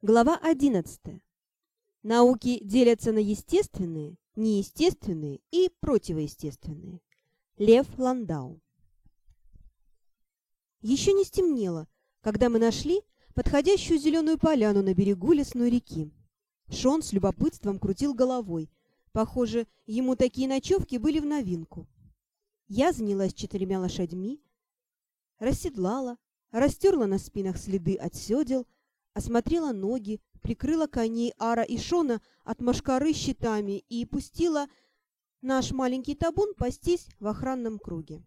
Глава 11. Науки делятся на естественные, неестественные и противоестественные. Лев Ландау. Еще не стемнело, когда мы нашли подходящую зеленую поляну на берегу лесной реки. Шон с любопытством крутил головой. Похоже, ему такие ночевки были в новинку. Я занялась 4 лошадьми, расседлала, растерла на спинах следы от седел, осмотрела ноги, прикрыла коней Ара и Шона от мошкары щитами и пустила наш маленький табун пастись в охранном круге.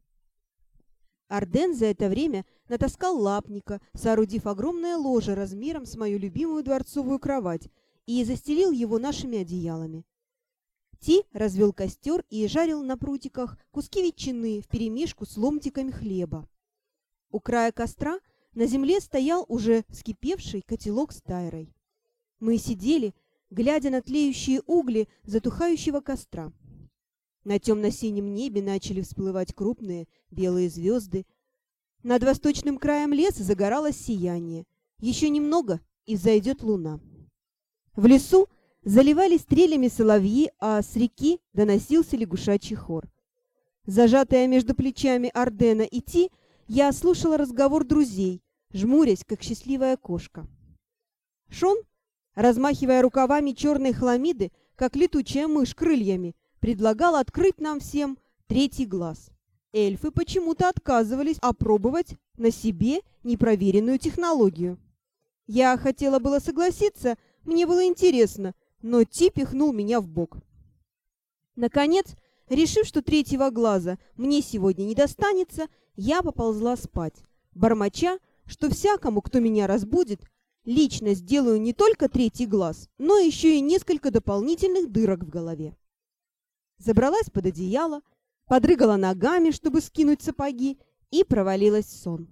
Арден за это время натаскал лапника, соорудив огромное ложе размером с мою любимую дворцовую кровать, и застелил его нашими одеялами. Ти развел костер и жарил на прутиках куски ветчины вперемешку с ломтиками хлеба. У края костра на земле стоял уже вскипевший котелок с тайрой. Мы сидели, глядя на тлеющие угли затухающего костра. На темно-синем небе начали всплывать крупные белые звезды. Над восточным краем леса загоралось сияние. Еще немного, и взойдет луна. В лесу заливались стрелями соловьи, а с реки доносился лягушачий хор. Зажатая между плечами Ардена и Ти, я слушала разговор друзей, жмурясь, как счастливая кошка. Шон, размахивая рукавами черной хламиды, как летучая мышь крыльями, предлагал открыть нам всем третий глаз. Эльфы почему-то отказывались опробовать на себе непроверенную технологию. Я хотела было согласиться, мне было интересно, но Ти пихнул меня в бок. Наконец, решив, что третьего глаза мне сегодня не достанется, я поползла спать, бормоча, что всякому, кто меня разбудит, лично сделаю не только третий глаз, но еще и несколько дополнительных дырок в голове. Забралась под одеяло, подрыгала ногами, чтобы скинуть сапоги, и провалилась в сон.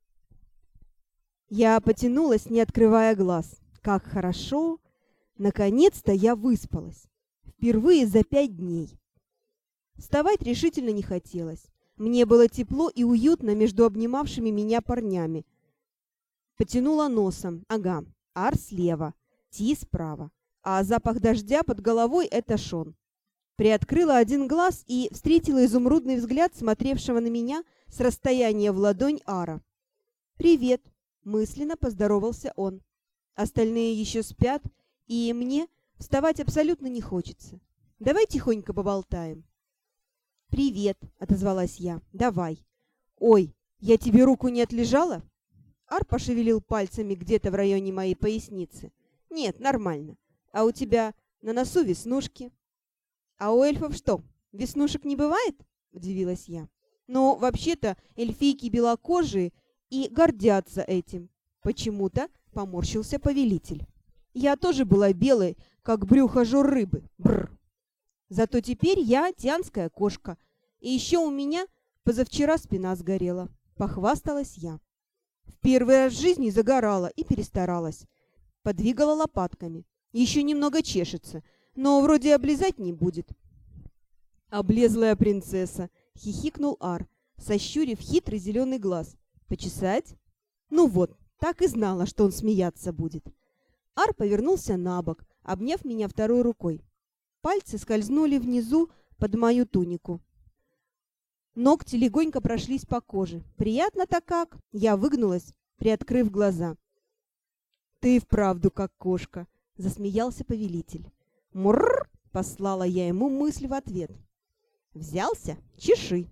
Я потянулась, не открывая глаз. Как хорошо! Наконец-то я выспалась. Впервые за 5 дней. Вставать решительно не хотелось. Мне было тепло и уютно между обнимавшими меня парнями. Потянула носом. Ага, Ар слева, Ти справа. А запах дождя под головой — это Шон. Приоткрыла один глаз и встретила изумрудный взгляд смотревшего на меня с расстояния в ладонь Ара. «Привет!» — мысленно поздоровался он. Остальные еще спят, и мне вставать абсолютно не хочется. Давай тихонько поболтаем. «Привет!» — отозвалась я. «Давай!» «Ой, я тебе руку не отлежала?» Ар пошевелил пальцами где-то в районе моей поясницы. «Нет, нормально. А у тебя на носу веснушки». «А у эльфов что, веснушек не бывает?» — удивилась я. «Но вообще-то эльфийки белокожие и гордятся этим». Почему-то поморщился повелитель. «Я тоже была белой, как брюхо жор-рыбы. Бррр. Зато теперь я тианская кошка, и еще у меня позавчера спина сгорела», — похвасталась я. В первый раз в жизни загорала и перестаралась. Подвигала лопатками. Еще немного чешется, но вроде облизать не будет. «Облезлая принцесса!» — хихикнул Ар, сощурив хитрый зеленый глаз. «Почесать?» «Ну вот, так и знала, что он смеяться будет». Ар повернулся на бок, обняв меня второй рукой. Пальцы скользнули внизу под мою тунику. Ногти легонько прошлись по коже. Приятно-то как! Я выгнулась, приоткрыв глаза. «Ты вправду как кошка!» — засмеялся повелитель. «Мурр!» — послала я ему мысль в ответ. «Взялся? Чеши!»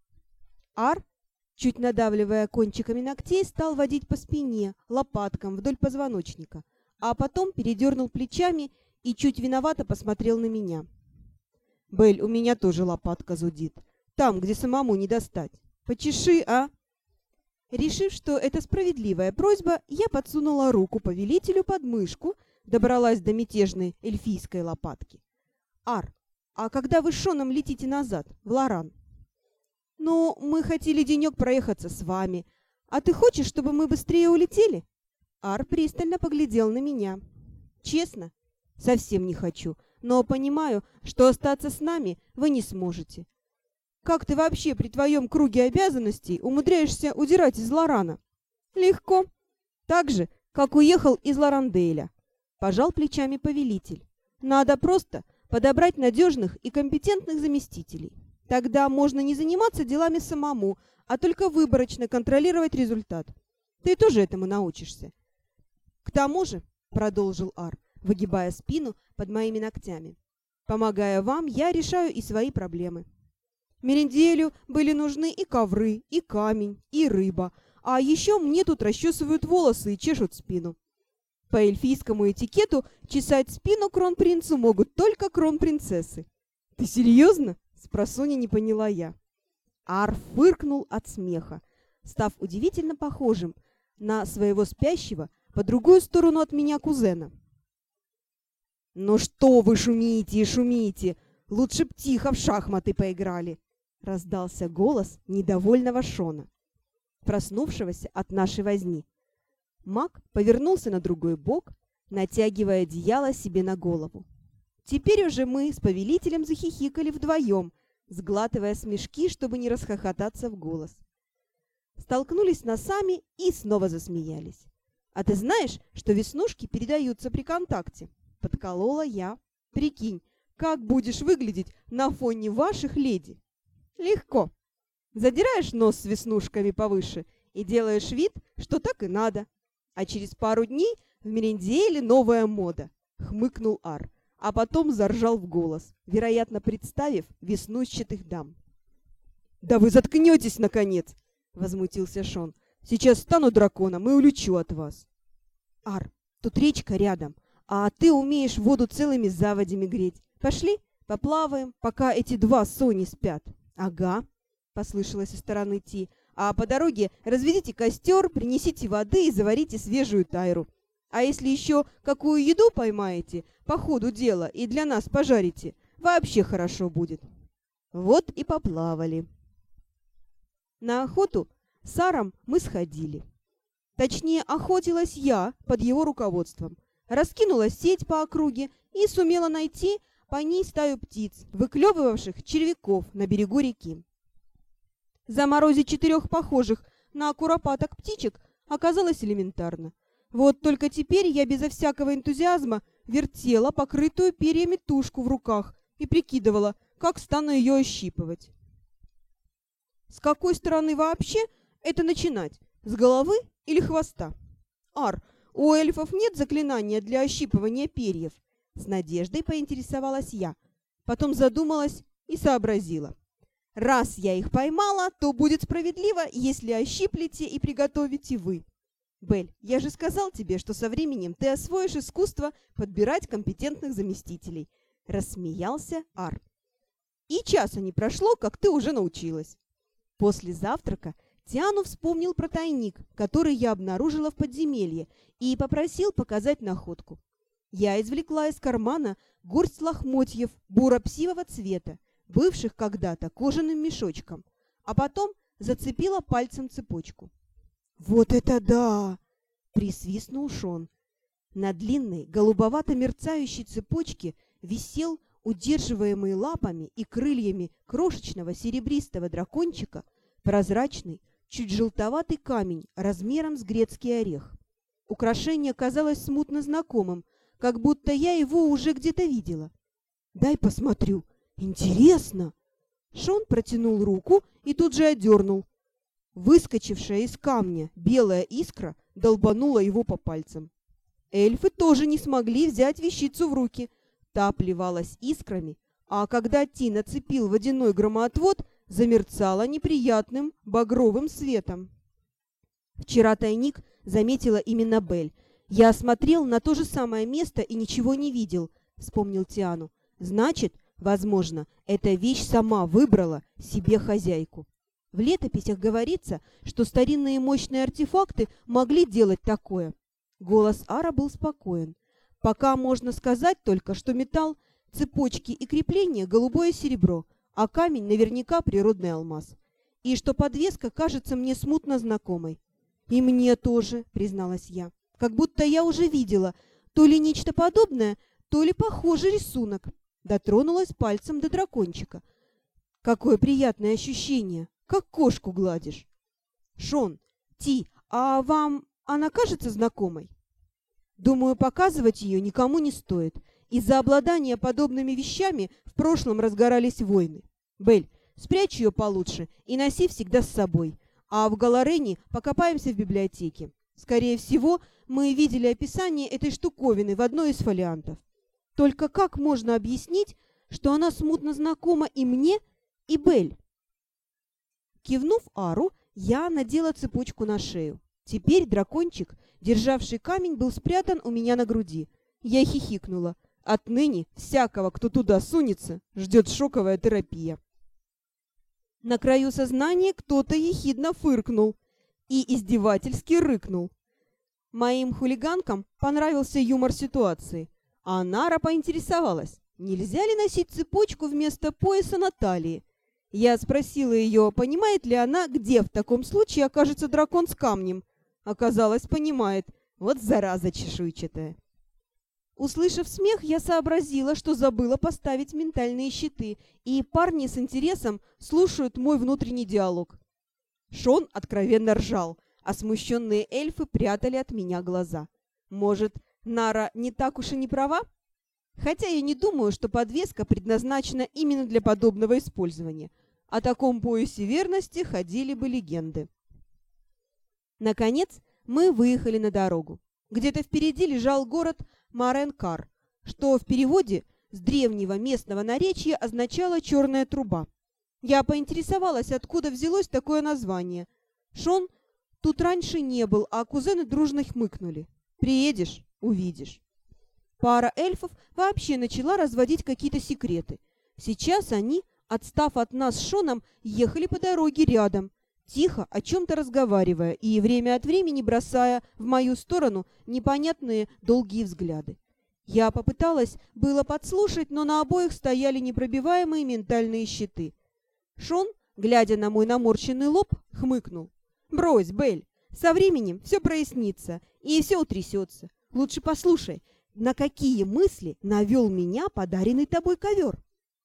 Ар, чуть надавливая кончиками ногтей, стал водить по спине, лопаткам вдоль позвоночника, а потом передернул плечами и чуть виновато посмотрел на меня. «Бель, у меня тоже лопатка зудит. Там, где самому не достать. Почеши, а?» Решив, что это справедливая просьба, я подсунула руку повелителю под мышку, добралась до мятежной эльфийской лопатки. «Ар, а когда вы с Шоном летите назад, в Лоран?» «Ну, мы хотели денек проехаться с вами. А ты хочешь, чтобы мы быстрее улетели?» Ар пристально поглядел на меня. «Честно, совсем не хочу, но понимаю, что остаться с нами вы не сможете. Как ты вообще при твоем круге обязанностей умудряешься удирать из Лорана?» «Легко. Так же, как уехал из Ларандейля. Пожал плечами повелитель. Надо просто подобрать надежных и компетентных заместителей. Тогда можно не заниматься делами самому, а только выборочно контролировать результат. Ты тоже этому научишься. К тому же, продолжил Ар, выгибая спину под моими ногтями, помогая вам, я решаю и свои проблемы. Меренделю были нужны и ковры, и камень, и рыба, а еще мне тут расчесывают волосы и чешут спину. По эльфийскому этикету чесать спину кронпринцу могут только кронпринцессы. Ты серьезно? Спросонья не поняла я. Ар фыркнул от смеха, став удивительно похожим на своего спящего по другую сторону от меня кузена. «Ну что вы шумите и шумите? Лучше б тихо в шахматы поиграли!» — раздался голос недовольного Шона, проснувшегося от нашей возни. Маг повернулся на другой бок, натягивая одеяло себе на голову. Теперь уже мы с повелителем захихикали вдвоем, сглатывая смешки, чтобы не расхохотаться в голос. Столкнулись носами и снова засмеялись. «А ты знаешь, что веснушки передаются при контакте?» — подколола я. «Прикинь, как будешь выглядеть на фоне ваших леди?» «Легко. Задираешь нос с веснушками повыше и делаешь вид, что так и надо. А через пару дней в Меренделе новая мода», — хмыкнул Ар, а потом заржал в голос, вероятно, представив веснущатых дам. «Да вы заткнетесь, наконец!» — возмутился Шон. «Сейчас стану драконом и улечу от вас». «Ар, тут речка рядом, а ты умеешь воду целыми заводями греть. Пошли, поплаваем, пока эти два Сони спят». «Ага», — послышалось со стороны Ти. «А по дороге разведите костер, принесите воды и заварите свежую тайру. А если еще какую еду поймаете, по ходу дела, и для нас пожарите, вообще хорошо будет». Вот и поплавали. На охоту с Саром мы сходили. Точнее, охотилась я под его руководством. Раскинула сеть по округе и сумела найти по ней стаю птиц, выклевывавших червяков на берегу реки. Заморозить 4 похожих на куропаток птичек оказалось элементарно. Вот только теперь я безо всякого энтузиазма вертела покрытую перьями тушку в руках и прикидывала, как стану ее ощипывать. С какой стороны вообще это начинать? С головы или хвоста? Ар, у эльфов нет заклинания для ощипывания перьев? С надеждой поинтересовалась я. Потом задумалась и сообразила. Раз я их поймала, то будет справедливо, если ощиплете и приготовите вы. Бель, я же сказал тебе, что со временем ты освоишь искусство подбирать компетентных заместителей. Рассмеялся Ар. И часа не прошло, как ты уже научилась. После завтрака Тиану вспомнил про тайник, который я обнаружила в подземелье, и попросил показать находку. Я извлекла из кармана горсть лохмотьев буро-псивого цвета, бывших когда-то кожаным мешочком, а потом зацепила пальцем цепочку. «Вот это да!» — присвистнул Шон. На длинной, голубовато-мерцающей цепочке висел, удерживаемый лапами и крыльями крошечного серебристого дракончика, прозрачный, чуть желтоватый камень размером с грецкий орех. Украшение казалось смутно знакомым, как будто я его уже где-то видела. «Дай посмотрю. Интересно!» Шон протянул руку и тут же отдернул. Выскочившая из камня белая искра долбанула его по пальцам. Эльфы тоже не смогли взять вещицу в руки. Та плевалась искрами, а когда Ти нацепил водяной громоотвод, замерцала неприятным багровым светом. Вчера тайник заметила именно Бель. «Я осмотрел на то же самое место и ничего не видел», — вспомнил Тиану. «Значит, возможно, эта вещь сама выбрала себе хозяйку». В летописях говорится, что старинные мощные артефакты могли делать такое. Голос Ара был спокоен. Пока можно сказать только, что металл, цепочки и крепления — голубое серебро, а камень наверняка природный алмаз. И что подвеска кажется мне смутно знакомой. «И мне тоже», — призналась я. «Как будто я уже видела то ли нечто подобное, то ли похожий рисунок». Дотронулась пальцем до дракончика. «Какое приятное ощущение! Как кошку гладишь!» «Шон, Ти, а вам она кажется знакомой?» Думаю, показывать ее никому не стоит. Из-за обладания подобными вещами в прошлом разгорались войны. Белль, спрячь ее получше и носи всегда с собой. А в Галарене покопаемся в библиотеке. Скорее всего, мы видели описание этой штуковины в одной из фолиантов. Только как можно объяснить, что она смутно знакома и мне, и Белль? Кивнув Ару, я надела цепочку на шею. Теперь дракончик, державший камень, был спрятан у меня на груди. Я хихикнула. Отныне всякого, кто туда сунется, ждет шоковая терапия. На краю сознания кто-то ехидно фыркнул и издевательски рыкнул. Моим хулиганкам понравился юмор ситуации, а Нара поинтересовалась, нельзя ли носить цепочку вместо пояса на талии. Я спросила ее, понимает ли она, где в таком случае окажется дракон с камнем. Оказалось, понимает. Вот зараза чешуйчатая. Услышав смех, я сообразила, что забыла поставить ментальные щиты, и парни с интересом слушают мой внутренний диалог. Шон откровенно ржал, а смущенные эльфы прятали от меня глаза. Может, Нара не так уж и не права? Хотя я не думаю, что подвеска предназначена именно для подобного использования. О таком поясе верности ходили бы легенды. Наконец, мы выехали на дорогу. Где-то впереди лежал город Маренкар, что в переводе с древнего местного наречия означало «черная труба». Я поинтересовалась, откуда взялось такое название. Шон тут раньше не был, а кузены дружно хмыкнули. «Приедешь — увидишь». Пара эльфов вообще начала разводить какие-то секреты. Сейчас они, отстав от нас с Шоном, ехали по дороге рядом, тихо о чем-то разговаривая и время от времени бросая в мою сторону непонятные долгие взгляды. Я попыталась было подслушать, но на обоих стояли непробиваемые ментальные щиты. Шон, глядя на мой наморщенный лоб, хмыкнул. «Брось, Белль, со временем все прояснится и все утрясется. Лучше послушай, на какие мысли навел меня подаренный тобой ковер».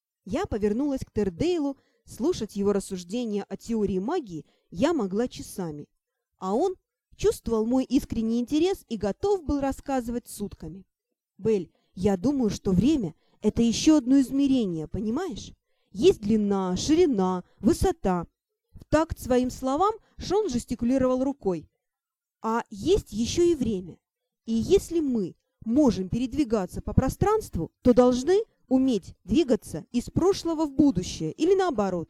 Я повернулась к Тердейлу. Слушать его рассуждения о теории магии я могла часами, а он чувствовал мой искренний интерес и готов был рассказывать сутками. «Белль, я думаю, что время — это еще одно измерение, понимаешь? Есть длина, ширина, высота». В такт своим словам Шон жестикулировал рукой. «А есть еще и время. И если мы можем передвигаться по пространству, то должны уметь двигаться из прошлого в будущее или наоборот.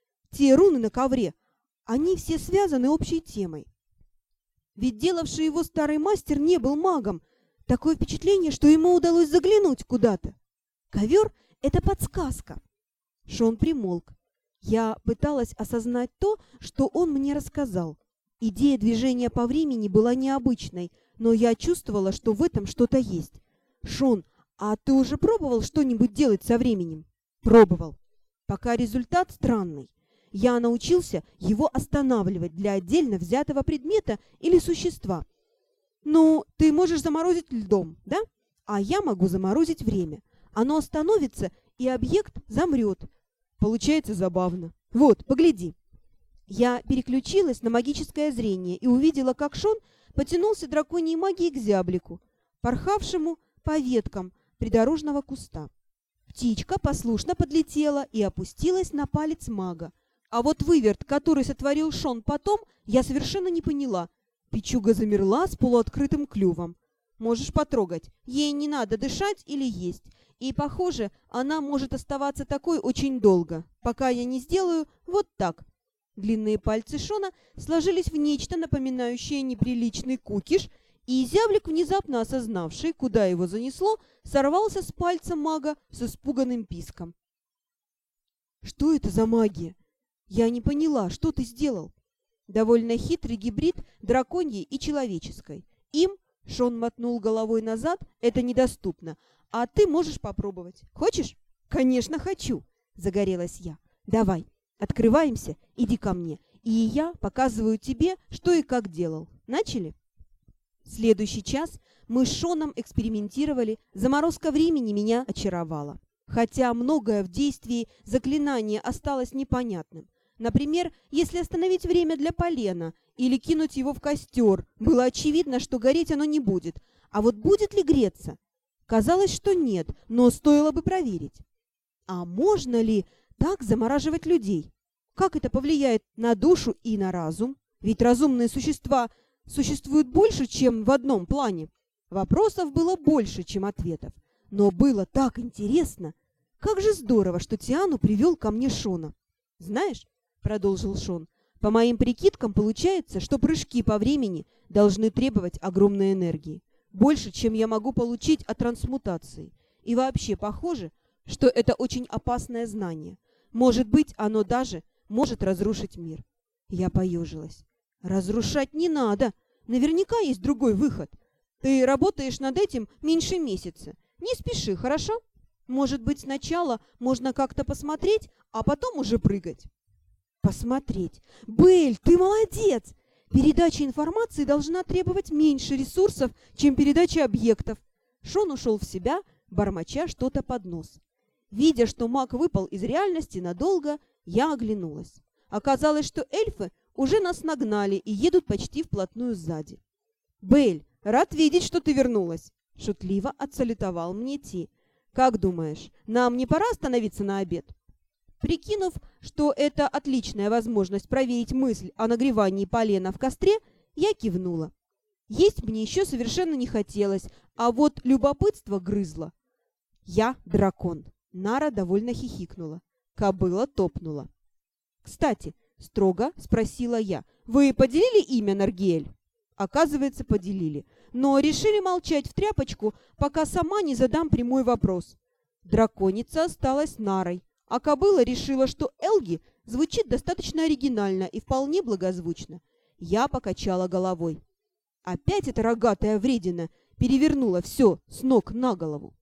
Те руны на ковре, они все связаны общей темой. Ведь делавший его старый мастер не был магом. Такое впечатление, что ему удалось заглянуть куда-то. Ковер — это подсказка». Шон примолк. Я пыталась осознать то, что он мне рассказал. Идея движения по времени была необычной, но я чувствовала, что в этом что-то есть. «Шон, а ты уже пробовал что-нибудь делать со временем?» «Пробовал. Пока результат странный. Я научился его останавливать для отдельно взятого предмета или существа. Ну, ты можешь заморозить льдом, да? А я могу заморозить время. Оно остановится, и объект замрет. Получается забавно. Вот, погляди». Я переключилась на магическое зрение и увидела, как Шон потянулся драконьей магией к зяблику, порхавшему по веткам придорожного куста. Птичка послушно подлетела и опустилась на палец мага. А вот выверт, который сотворил Шон потом, я совершенно не поняла. Печуга замерла с полуоткрытым клювом. Можешь потрогать. Ей не надо дышать или есть. И, похоже, она может оставаться такой очень долго, пока я не сделаю вот так. Длинные пальцы Шона сложились в нечто напоминающее неприличный кукиш, и зяблик, внезапно осознавший, куда его занесло, сорвался с пальца мага с испуганным писком. «Что это за магия? Я не поняла, что ты сделал?» Довольно хитрый гибрид драконьей и человеческой. Им, Шон мотнул головой назад, это недоступно, а ты можешь попробовать. Хочешь? «Конечно, хочу!» — загорелась я. «Давай, открываемся, иди ко мне, и я показываю тебе, что и как делал. Начали?» Следующий час мы с Шоном экспериментировали, заморозка времени меня очаровала. Хотя многое в действии заклинания осталось непонятным. Например, если остановить время для полена или кинуть его в костер, было очевидно, что гореть оно не будет, А вот будет ли греться? Казалось, что нет, но стоило бы проверить. А можно ли так замораживать людей? Как это повлияет на душу и на разум? Ведь разумные существа существуют больше, чем в одном плане. Вопросов было больше, чем ответов. Но было так интересно. Как же здорово, что Тиану привел ко мне Шона. «Знаешь, — продолжил Шон, — по моим прикидкам получается, что прыжки по времени должны требовать огромной энергии. Больше, чем я могу получить от трансмутации. И вообще похоже, что это очень опасное знание. Может быть, оно даже может разрушить мир». Я поежилась. «Разрушать не надо. Наверняка есть другой выход. Ты работаешь над этим меньше месяца. Не спеши, хорошо? Может быть, сначала можно как-то посмотреть, а потом уже прыгать». «Посмотреть? Бэль, ты молодец! Передача информации должна требовать меньше ресурсов, чем передача объектов». Шон ушел в себя, бормоча что-то под нос. Видя, что маг выпал из реальности надолго, я оглянулась. Оказалось, что эльфы уже нас нагнали и едут почти вплотную сзади. «Бэль, рад видеть, что ты вернулась!» — шутливо отсалютовал мне Ти. «Как думаешь, нам не пора остановиться на обед?» Прикинув, что это отличная возможность проверить мысль о нагревании полена в костре, я кивнула. Есть мне еще совершенно не хотелось, а вот любопытство грызло. «Я дракон!» — Нара довольно хихикнула. Кобыла топнула. «Кстати, — строго спросила я, — вы поделили имя, Наргиэль?» Оказывается, поделили, но решили молчать в тряпочку, пока сама не задам прямой вопрос. Драконица осталась Нарой, а кобыла решила, что Элги звучит достаточно оригинально и вполне благозвучно. Я покачала головой. Опять эта рогатая вредина перевернула все с ног на голову.